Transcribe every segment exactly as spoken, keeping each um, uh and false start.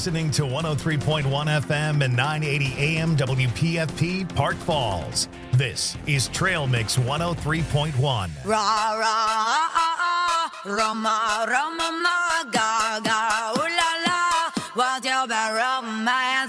listening to one oh three point one F M and nine eighty A M W P F P Park Falls. This is Trail Mix one oh three point one. Ra ra Roma Roma ma ga ga ooh la la, what's your bad romance?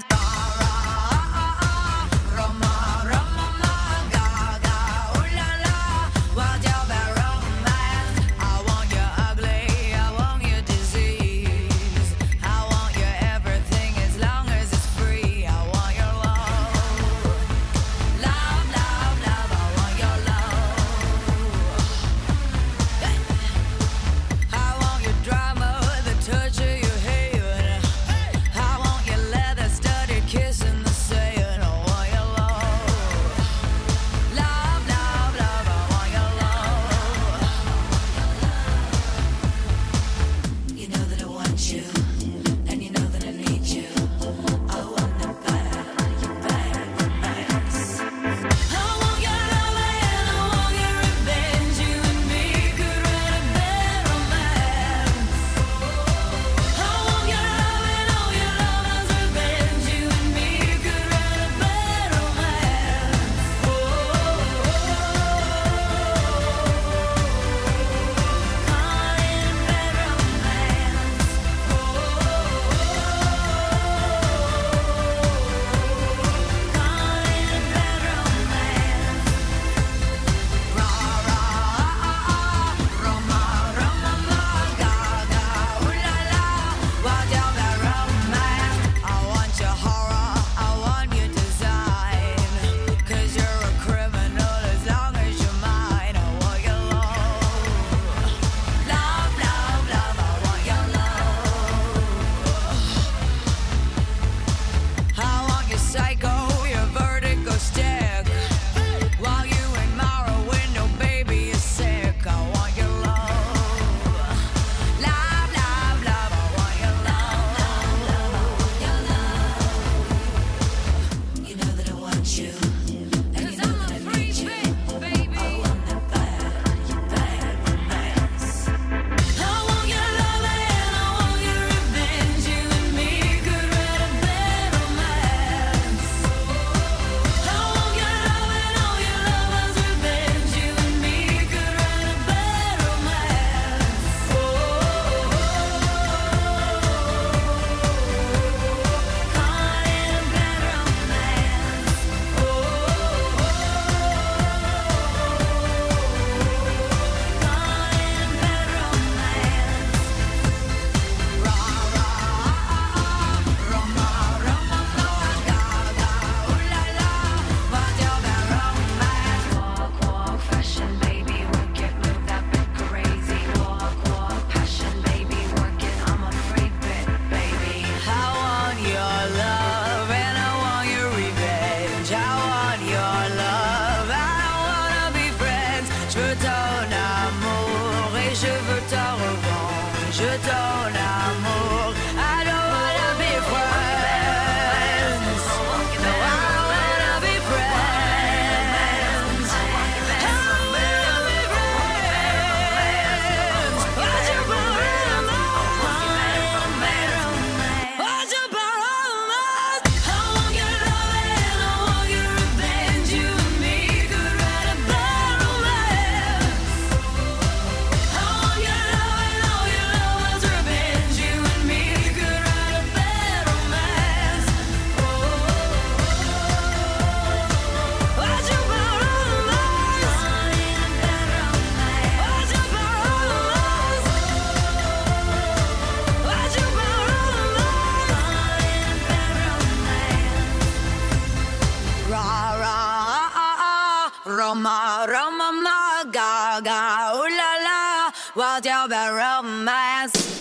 Roma, Roma, ma, ga, ga, ooh la la, what's your bad romance?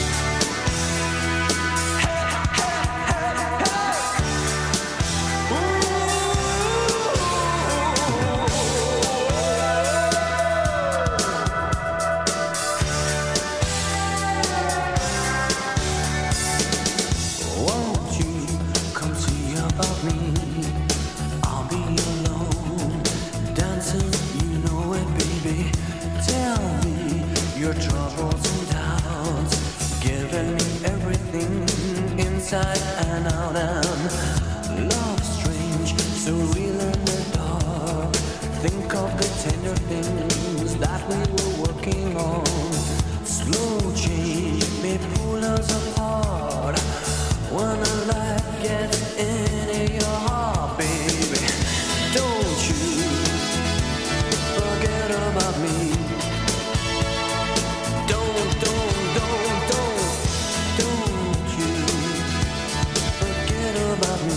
Won't you come see about me? I'll be alone, dancing, you know it, baby. Tell me your troubles and doubts. in your heart, baby. Don't you forget about me. Don't, don't, don't, don't, don't you forget about me.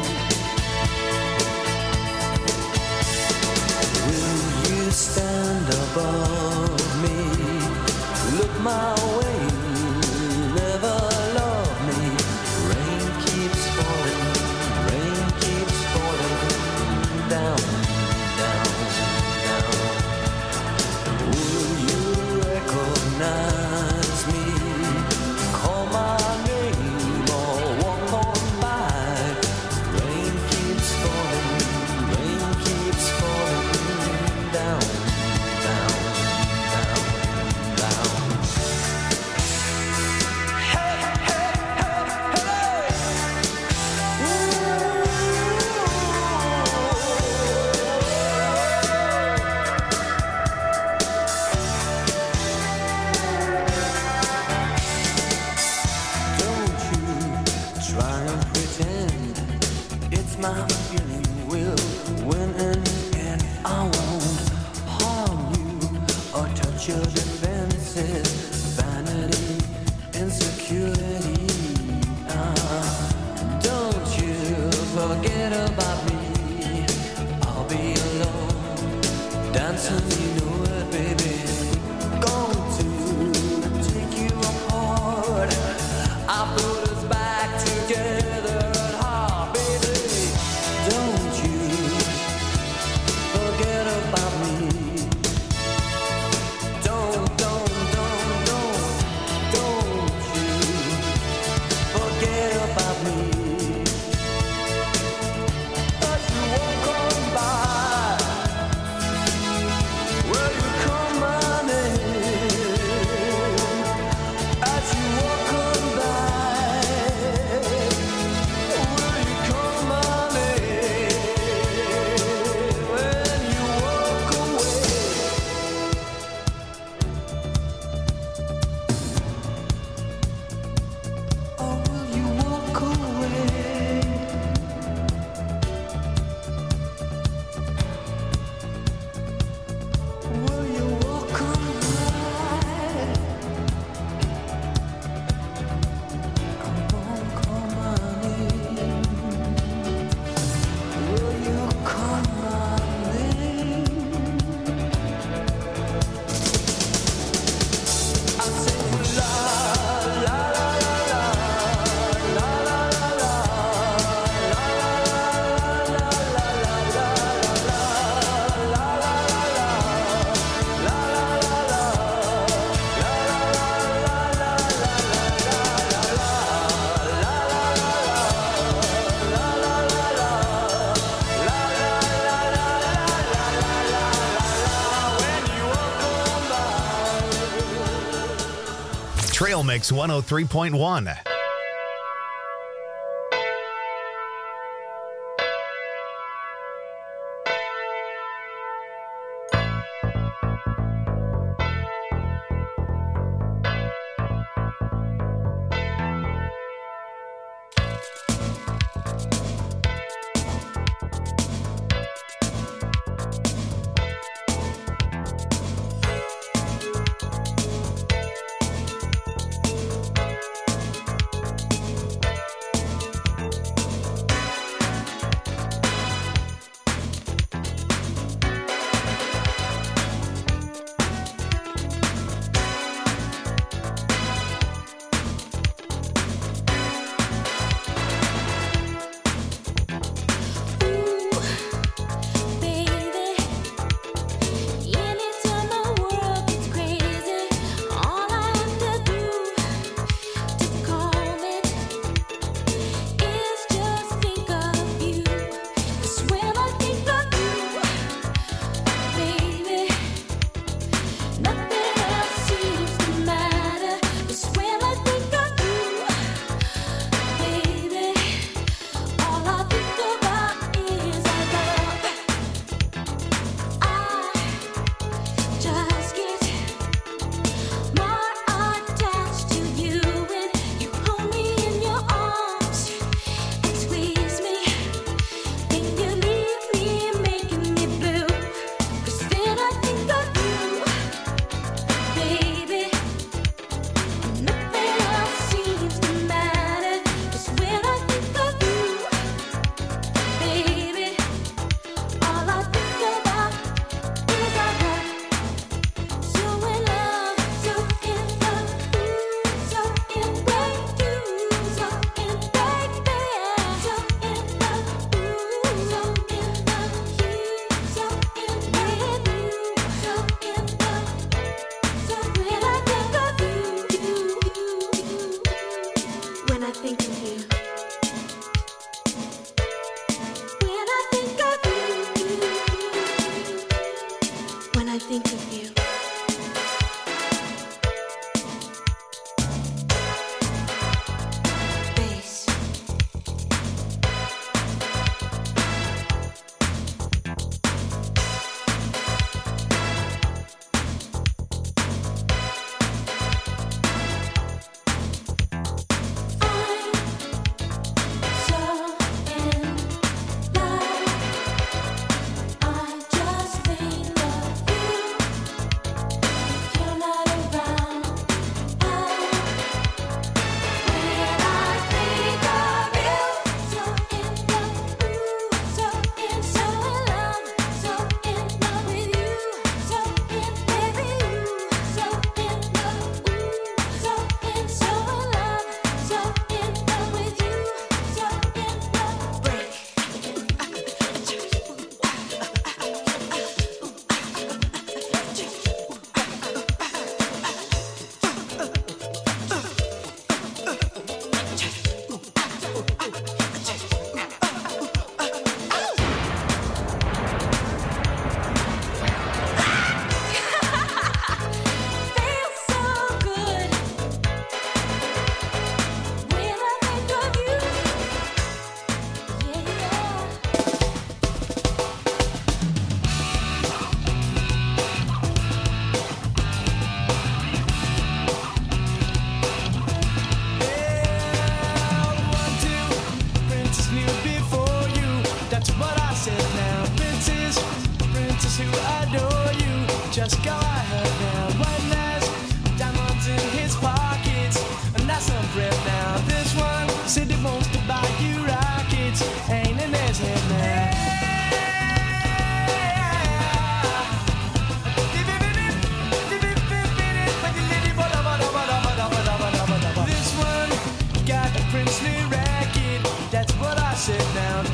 Will you stand above me? Look my way, never love me. Rain keeps falling, rain keeps falling down, down, down. Will you recognize me? Call my name or walk on by. Rain keeps falling, rain keeps falling down, down, down, down. Hey, hey, hey, hey. Don't you try and pretend it's my feeling. We'll win in the end. I won't harm you or touch your defenses. Vanity, insecurity. Ah, don't you forget about me. I'll be alone, dancing, you know it, baby. Going to take you apart. I put us back together at heart, baby. Don't you forget about me. Don't, don't, don't, don't, don't you forget about me. As you walk on by, will you call my name? As you walk on by, will you call my name? When you walk away. Or will you walk away? Will you walk on by? Come on, call my name. Will you call my name? I say la la la la la la la la Trail Mix one oh three point one.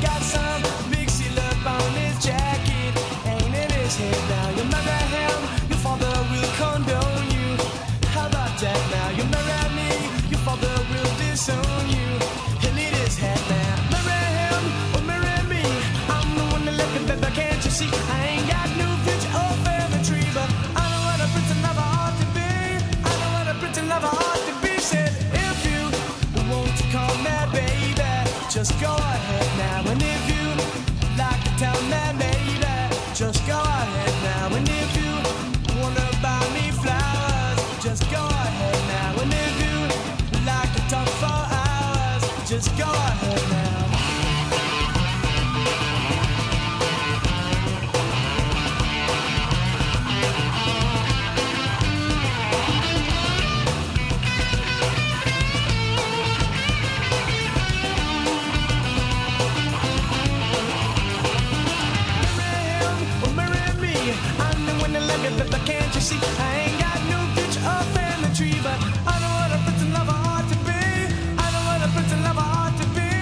got some big seal up on his jacket, ain't in his head now. You marry him, your father will condone you. How about that now? You marry me, your father will disown you. He'll eat his head now. Marry him or marry me, I'm the one that left you, baby, can't you see? I ain't got no future or family tree, but I know what a prince and lover ought to be. I know what a prince and lover ought to be. Said if you want to call me baby, just go ahead now. And if you like to tell me baby, just go ahead now. And if you wanna buy me flowers, just go ahead now. And if you like to talk for hours, just go ahead now. Can't you see? I ain't got no future or family tree, but I know what a prince and lover ought to be. I know what a prince and lover ought to be.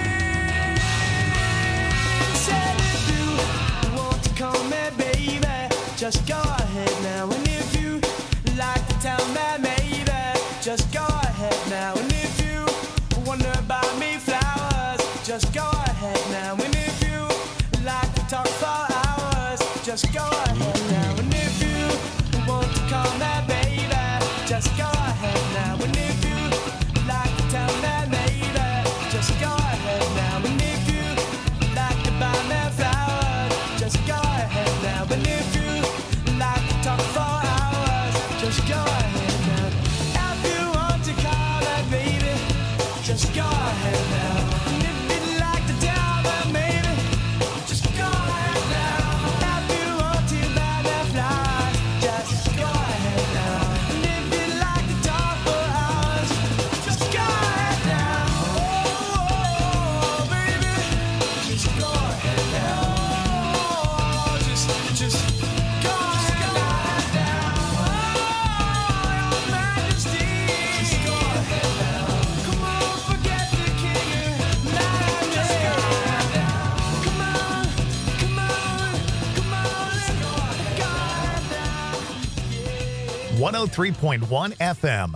Said if you want to call me baby, just go ahead now. And if you like to tell me maybe, just go ahead now. And if you wonder about me flowers, just go ahead now. And if you like to talk for hours, just go ahead now. And if you want to call me baby, just go ahead now. And if you like to tell me maybe, just go ahead now. And if you like to buy me flowers, just go ahead now. And if you like to talk for hours, just go ahead now. If you want to call me baby, just go ahead now. And if you like to tell me maybe, just go ahead now. If you want to buy me flowers, just go ahead now. And if you like to talk for hours, just go ahead now. Oh, baby, just go ahead now. Oh, just, just go ahead now. Oh, your majesty, just go ahead now. Come on, forget the king and majesty. Come on, come on, come on, let's go ahead now. one oh three point one F M.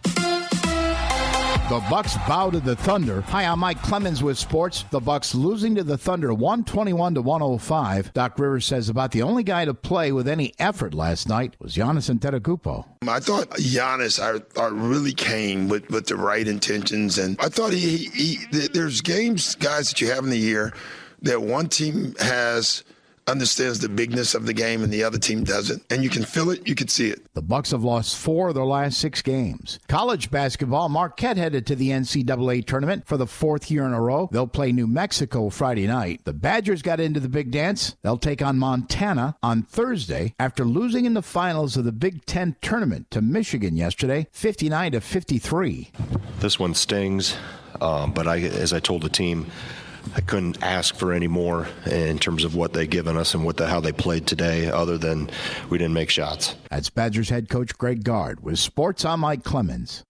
The Bucks bow to the Thunder. Hi, I'm Mike Clemens with sports. The Bucks losing to the Thunder one twenty-one to one oh five. Doc Rivers says about the only guy to play with any effort last night was Giannis Antetokounmpo. I thought Giannis, I thought really came with, with the right intentions, and I thought he, he, he there's games, guys, that you have in the year that one team has understands the bigness of the game and the other team doesn't, and you can feel it, you can see it. The Bucks have lost four of their last six games. College basketball, Marquette headed to the N C double A tournament for the fourth year in a row. They'll play New Mexico Friday night. The Badgers got into the big dance. They'll take on Montana on Thursday after losing in the finals of the Big Ten tournament to Michigan yesterday, fifty-nine to fifty-three. This one stings, um, but I, as I told the team, I couldn't ask for any more in terms of what they've given us and what the, how they played today, other than we didn't make shots. That's Badgers head coach Greg Gard. With sports, I'm Mike Clemens.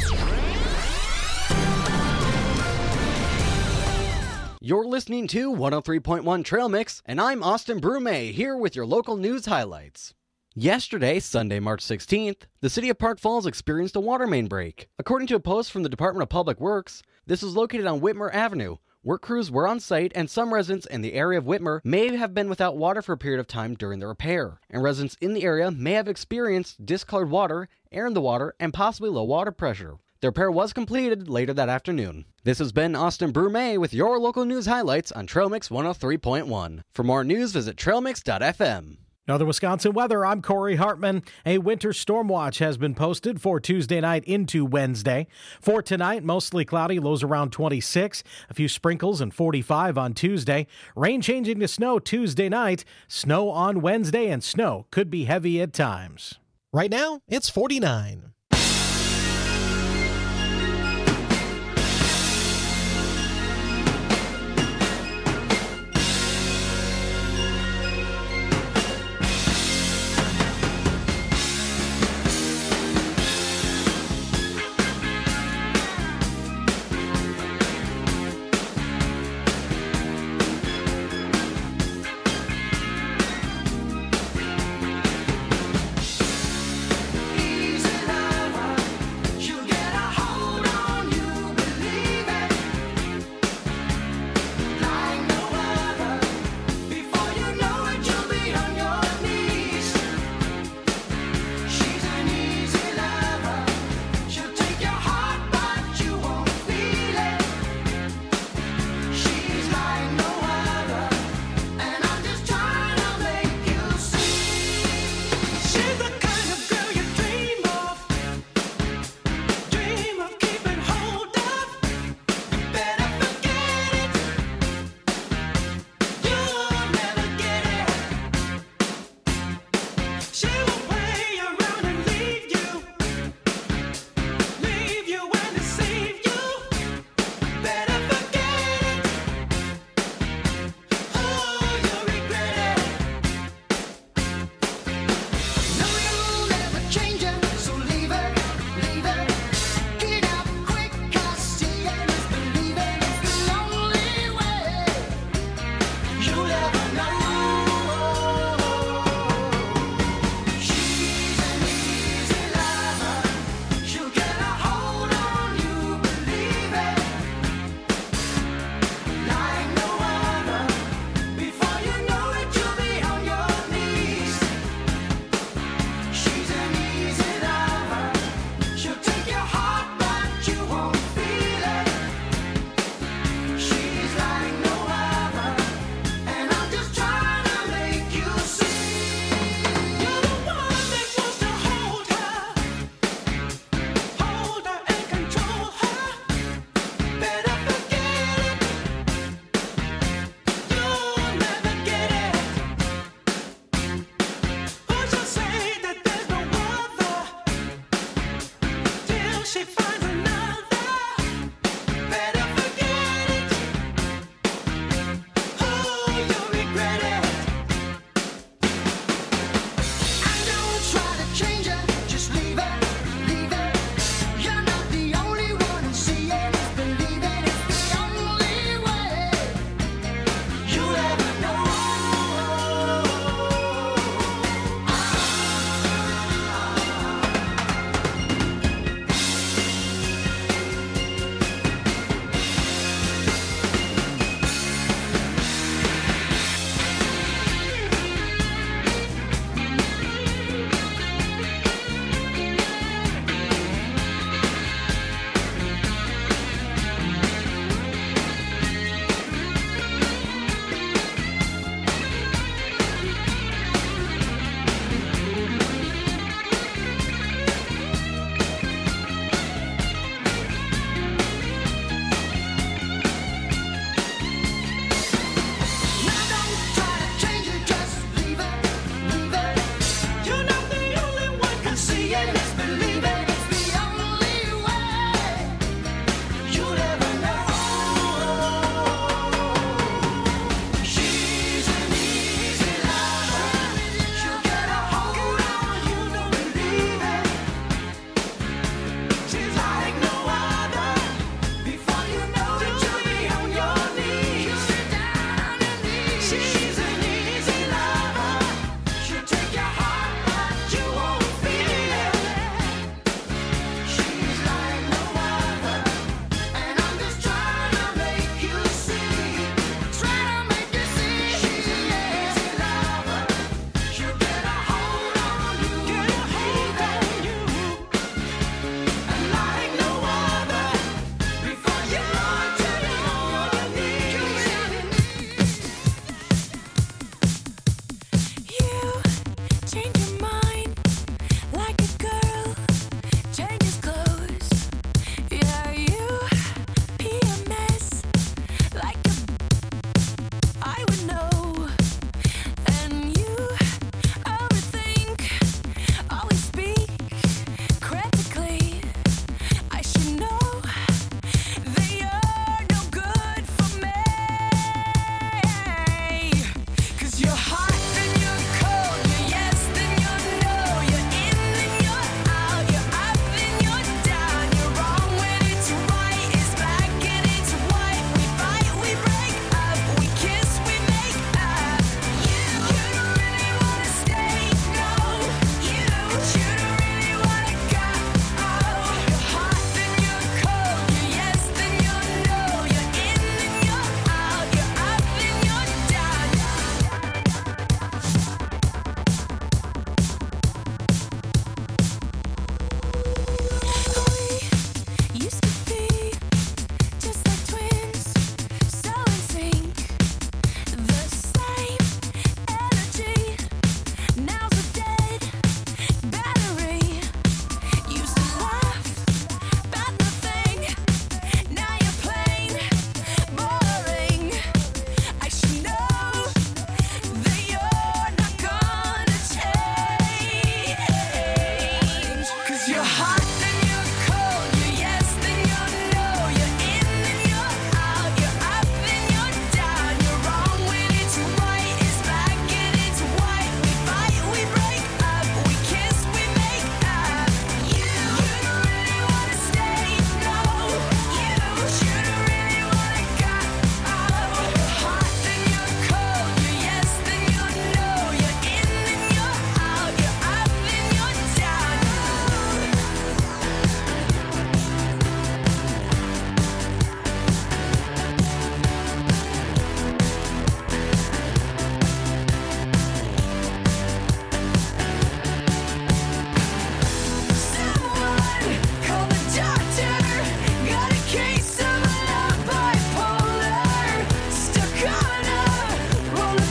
You're listening to one oh three point one Trail Mix, and I'm Austin Brume, here with your local news highlights. Yesterday, Sunday, March sixteenth, the city of Park Falls experienced a water main break. According to a post from the Department of Public Works, this was located on Whitmer Avenue. Work crews were on site, and some residents in the area of Whitmer may have been without water for a period of time during the repair. And residents in the area may have experienced discolored water, air in the water, and possibly low water pressure. The repair was completed later that afternoon. This has been Austin Brume with your local news highlights on Trail Mix one oh three point one. For more news, visit trail mix dot f m. Another Wisconsin weather, I'm Corey Hartman. A winter storm watch has been posted for Tuesday night into Wednesday. For tonight, mostly cloudy, lows around twenty-six. A few sprinkles and forty-five on Tuesday. Rain changing to snow Tuesday night. Snow on Wednesday, and snow could be heavy at times. Right now, it's forty-nine.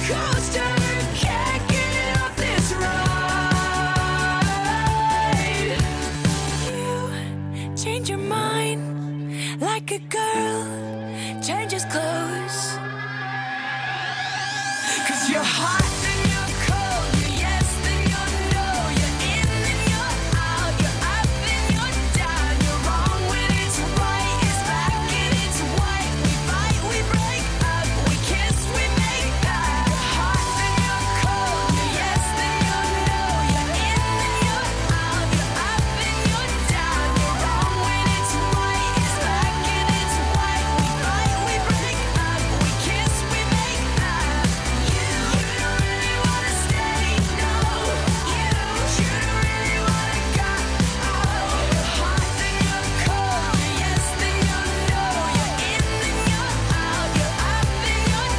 coaster, can't get off this ride. You change your mind like a girl changes clothes. 'Cause you're hot, then you're cold, you're yes, then you're no, you're in, then you're out, you're up, then you're down, you're wrong when it's right, it's black and it's white, we fight, we break up, we kiss, we make up. You're hot, then you're cold, you're yes, then you're no, you're in, then you're out, you're up, then you're down, you're wrong when it's right, it's black and it's white, we fight, we break up, we kiss, we make up. You, you don't really wanna stay, no. You, you don't really wanna go. You're hot, then you're cold, you're yes, then you're no, you're in, then you're out, you're up, then you're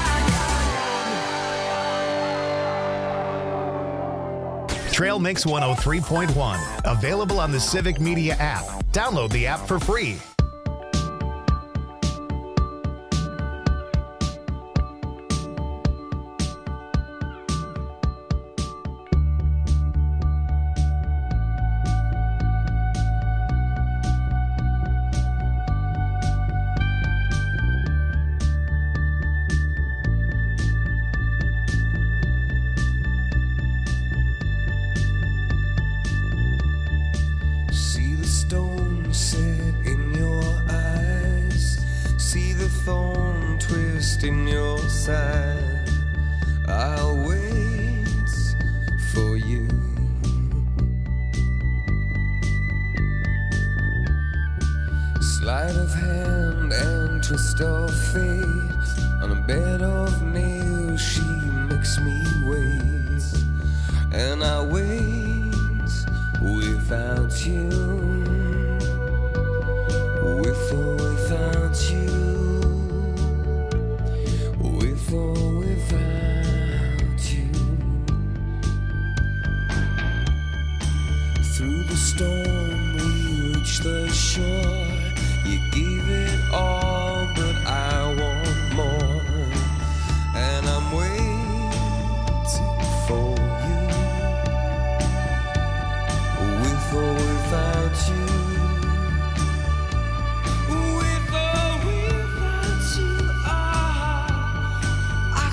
down. Trail Mix one oh three point one. Available on the Civic Media app. Download the app for free. See the stone set in your eyes. See the thorn twist in your side. I'll wait for you. Sleight of hand and twist of fate. On a bed of nails, she makes me wait. And I wait without you, with or without you, with or without you. Through the storm we reach the shore. You gave it all, but I want more. And I'm waiting for you, with or without you, with or without you. Ah, I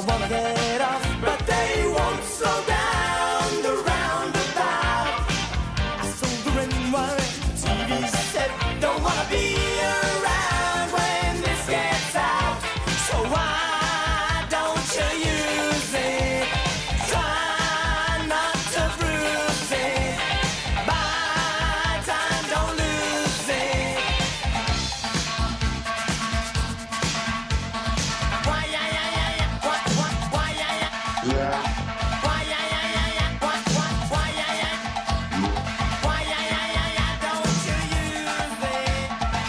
wanna get off, but they won't slow down the roundabout. I sold the ring wire, the T V set, don't wanna be around when this gets out. So why don't you use it? Try not to bruise it. Buy time, don't lose it. Why, yeah, yeah, yeah, yeah. What, what, why, yeah, yeah. Why, yeah, yeah, yeah, yeah. What, what, why, yeah, yeah. Why, yeah, yeah, yeah, yeah. Don't you use it.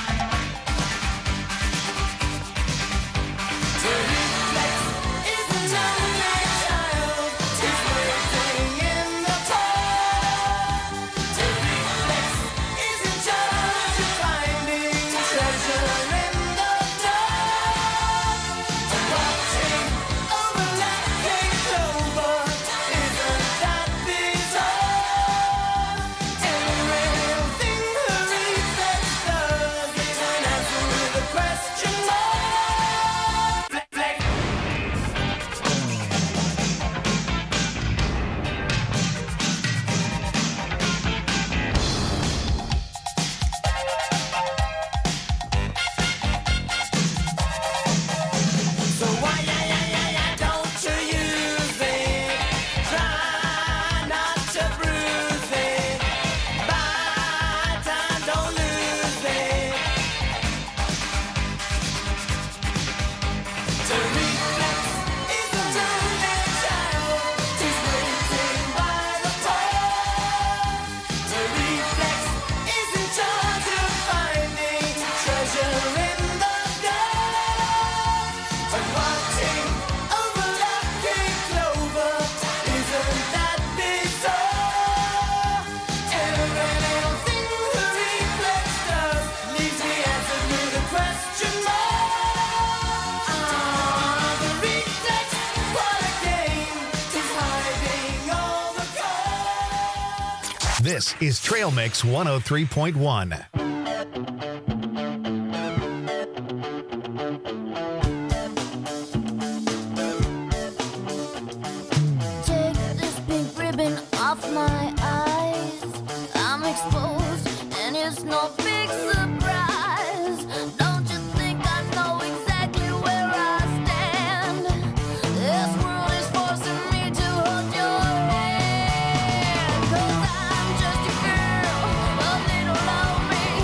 To reflex isn't only a child who's waiting in the cold. To reflex isn't just finding treasure in the dark. To watching overlapping clover isn't that bizarre. Every thing the reflex does is an answer with a question mark. Flex, flex. So why, yeah, yeah, yeah, yeah, don't you use it? Try not to bruise it. Buy time, don't lose it. To reflex isn't only a child who's waiting by the pole. To reflex isn't charged of finding treasure in the dark. But watching overlapping clover isn't that bizarre. Every little thing the reflex does leaves me answered with a question mark. Ah, the reflex, what a game, is hiding all the cards. This is Trail Mix one oh three point one. Take this pink ribbon off my eyes. I'm exposed, and it's no big surprise. Don't you think I know exactly where I stand? This world is forcing me to hold your hand. 'Cause I'm just a girl, a little lonely.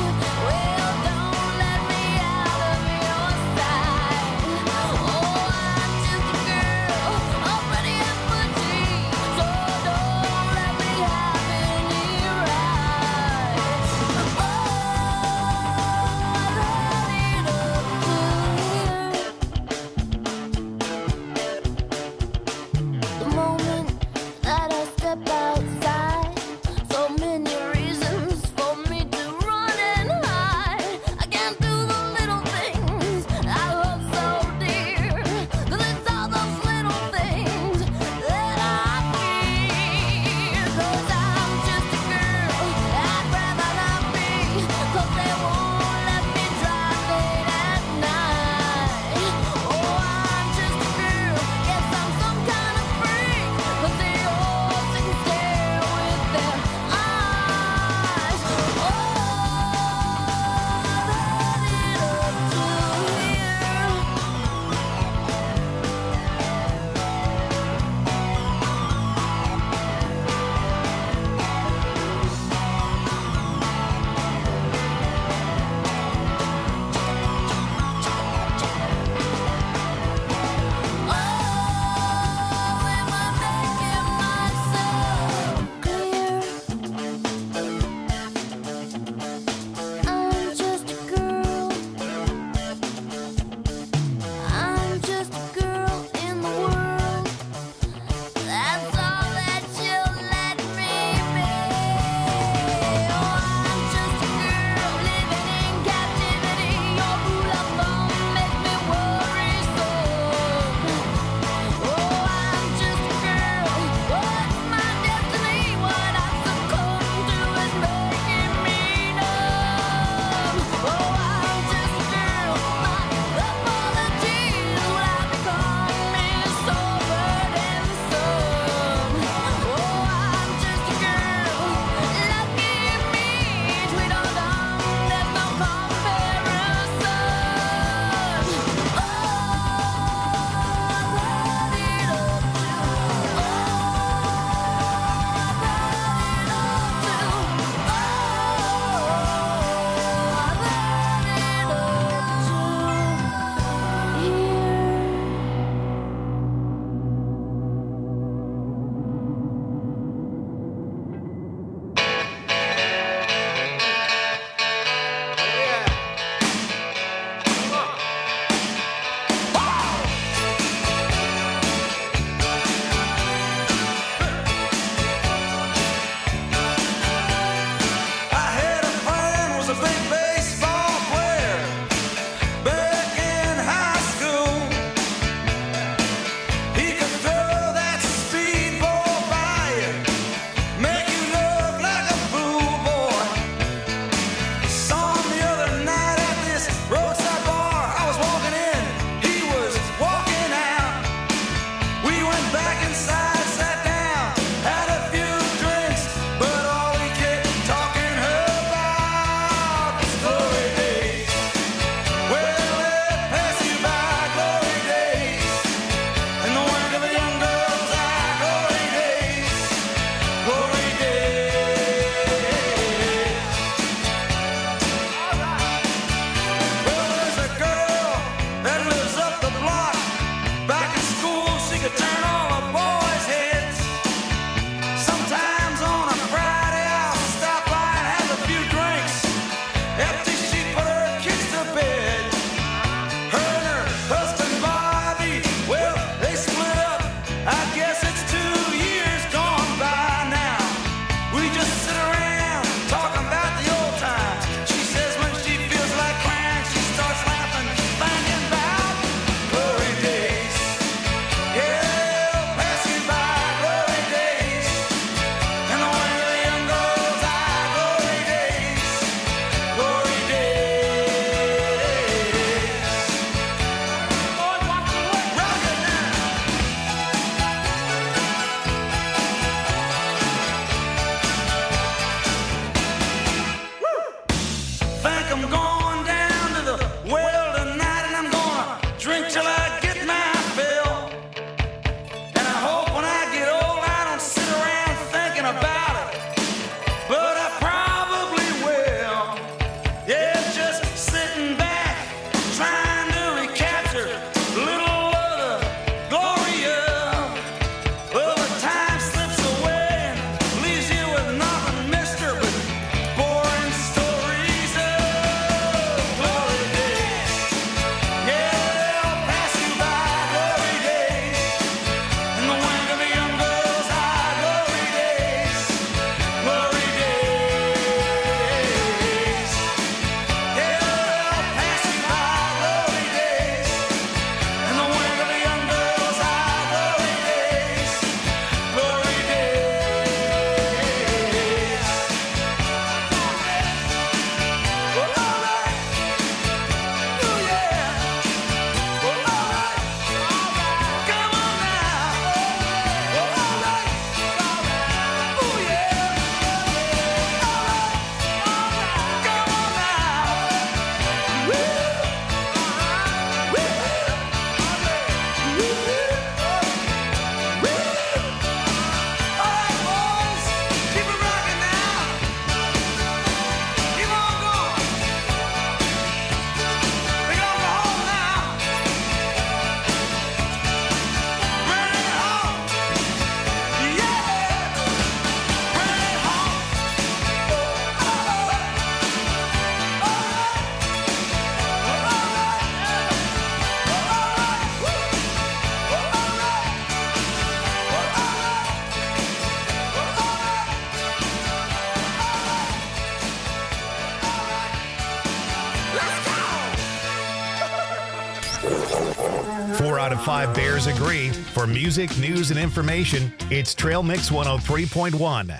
Four out of five Bears agree. For music, news, and information, it's Trail Mix one oh three point one.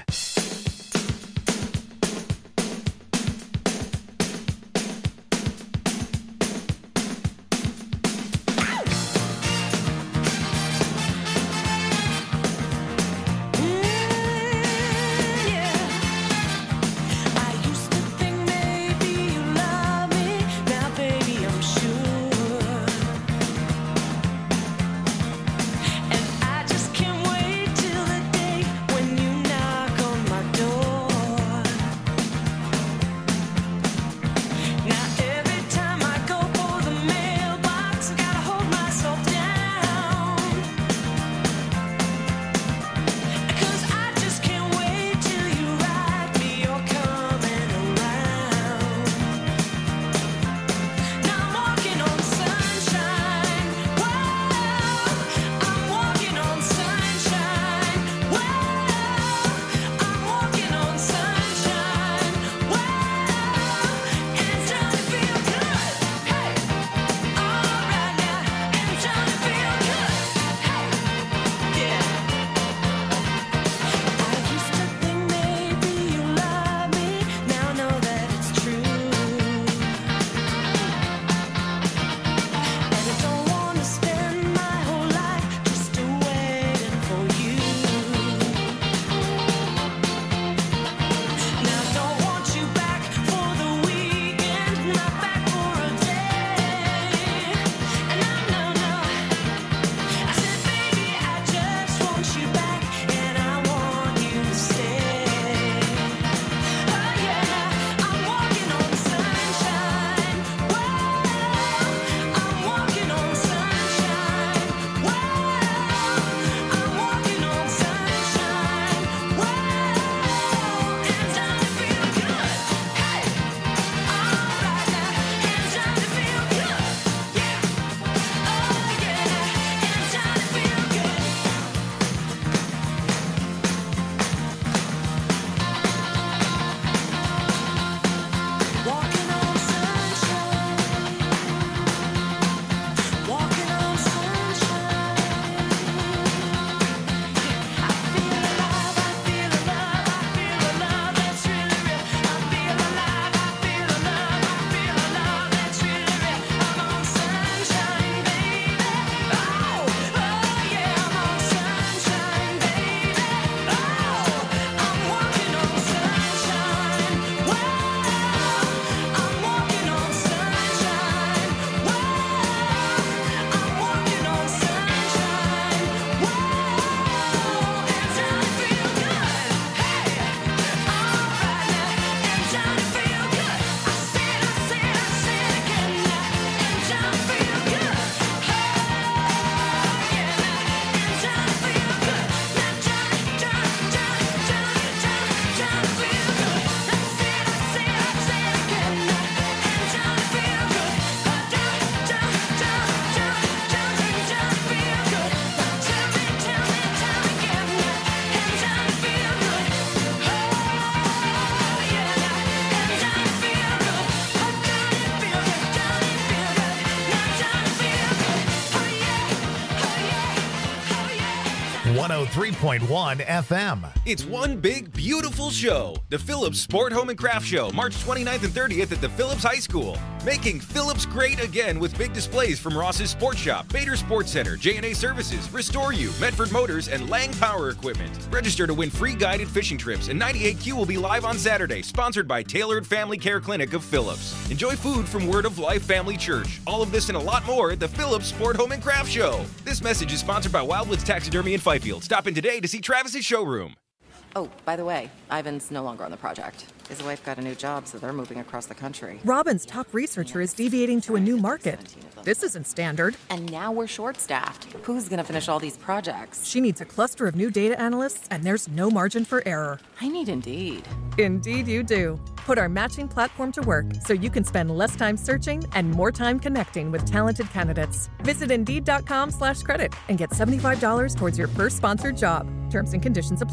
one oh three point one F M. It's one big, beautiful show. The Phillips Sport Home and Craft Show, March twenty-ninth and thirtieth at the Phillips High School. Making Phillips great again with big displays from Ross's Sports Shop, Bader Sports Center, J and A Services, Restore You, Medford Motors, and Lang Power Equipment. Register to win free guided fishing trips, and ninety-eight Q will be live on Saturday, sponsored by Tailored Family Care Clinic of Phillips. Enjoy food from Word of Life Family Church. All of this and a lot more at the Phillips Sport Home and Craft Show. This message is sponsored by Wildwoods Taxidermy in Fifield. Stop in today to see Travis's showroom. Oh, by the way, Ivan's no longer on the project. His wife got a new job, so they're moving across the country. Robin's top researcher is deviating to a new market. This isn't standard. And now we're short-staffed. Who's going to finish all these projects? She needs a cluster of new data analysts, and there's no margin for error. I need Indeed. Indeed you do. Put our matching platform to work so you can spend less time searching and more time connecting with talented candidates. Visit Indeed.com slash credit and get seventy-five dollars towards your first sponsored job. Terms and conditions apply.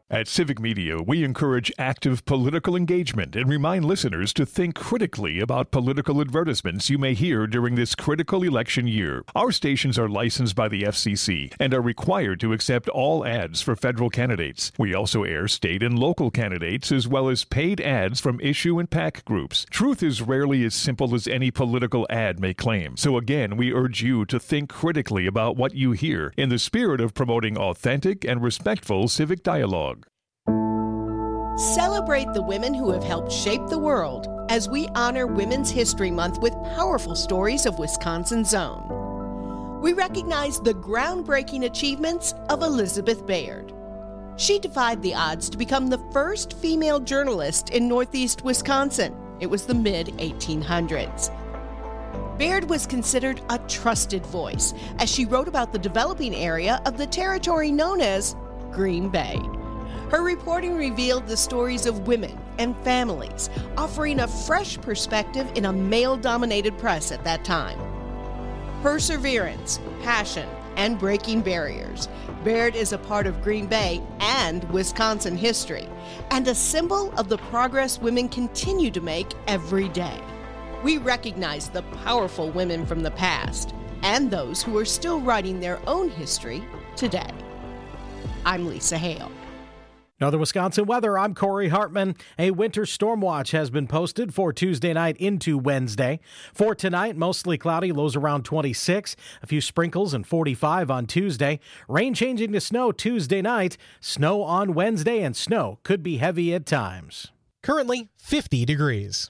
At Civic Media, we encourage active political engagement and remind listeners to think critically about political advertisements you may hear during this critical election year. Our stations are licensed by the F C C and are required to accept all ads for federal candidates. We also air state and local candidates as well as paid ads from issue and PAC groups. Truth is rarely as simple as any political ad may claim. So again, we urge you to think critically about what you hear in the spirit of promoting authentic and respectful civic dialogue. Celebrate the women who have helped shape the world as we honor Women's History Month with powerful stories of Wisconsin's own. We recognize the groundbreaking achievements of Elizabeth Bayard. She defied the odds to become the first female journalist in Northeast Wisconsin. It was the mid eighteen hundreds. Bayard was considered a trusted voice as she wrote about the developing area of the territory known as Green Bay. Her reporting revealed the stories of women and families, offering a fresh perspective in a male-dominated press at that time. Perseverance, passion, and breaking barriers. Bayard is a part of Green Bay and Wisconsin history, and a symbol of the progress women continue to make every day. We recognize the powerful women from the past and those who are still writing their own history today. I'm Lisa Hale. Another Wisconsin weather, I'm Corey Hartman. A winter storm watch has been posted for Tuesday night into Wednesday. For tonight, mostly cloudy, lows around twenty-six. A few sprinkles and forty-five on Tuesday. Rain changing to snow Tuesday night. Snow on Wednesday, and snow could be heavy at times. Currently fifty degrees.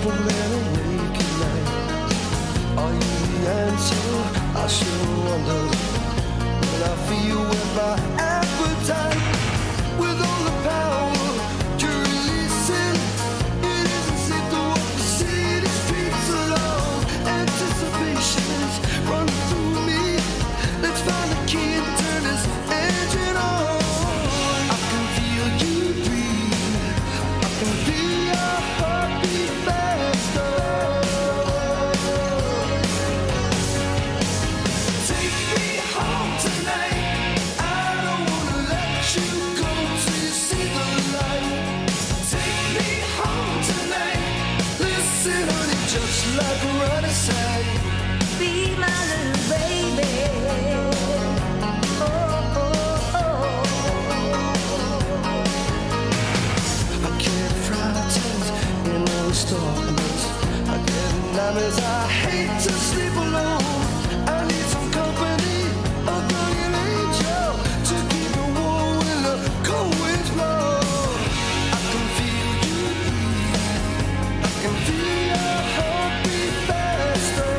people that awake at night. Are you the answer? I sure wonder. When I feel with my appetite, with all the power you're releasing, it isn't safe to walk the city streets alone. Anticipation's running through me. Let's find the key and turn this engine on. I can feel you breathe. I can feel your heartbeat faster. Take me home tonight. I don't wanna let you go till you see the light. Take me home tonight. Listen, honey, just like Ronnie said, be my little baby. Oh, oh, oh. I get frightened in all this darkness. I get nightmares. I hate to sleep alone. I need some company, a guardian angel to keep me warm when the cold winds blow. I can feel you breathe. I can feel your heartbeat faster.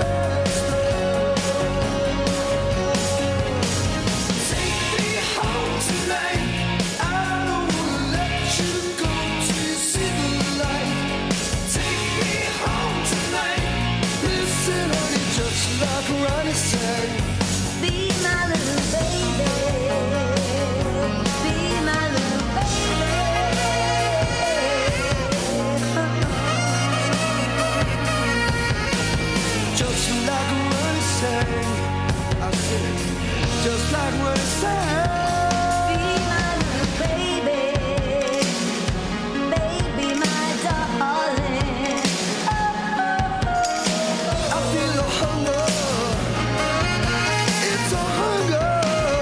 Take me home tonight. I don't wanna let you go till you see the light. Take me home tonight. Listen, honey, just like Ronnie said, be my little baby. Be my little baby. Just like Ronnie said, I said, just like Ronnie said, be my little baby. Baby, my darling. I feel a hunger. It's a hunger.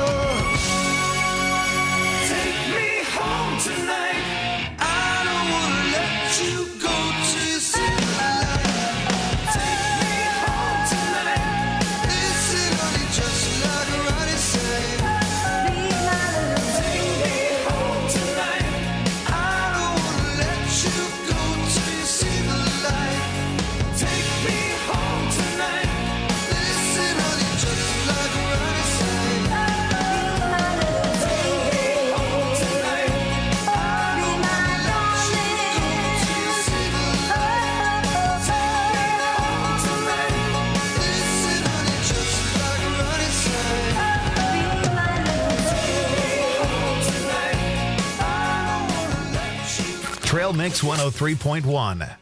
Take me home tonight. I don't wanna let you go till you see the light. Take me home tonight. Listen, honey, just like Ronnie said, be my little baby. Take me home tonight. I don't wanna let you go till you see the light. Take me home tonight. Listen, honey, just like Ronnie said, be my little baby. Home tonight. I don't wanna let you go till you see the light. Take me home tonight. Listen, honey, just like Ronnie said, be my little baby. Home tonight. I don't wanna let you. Trail Mix one oh three point one.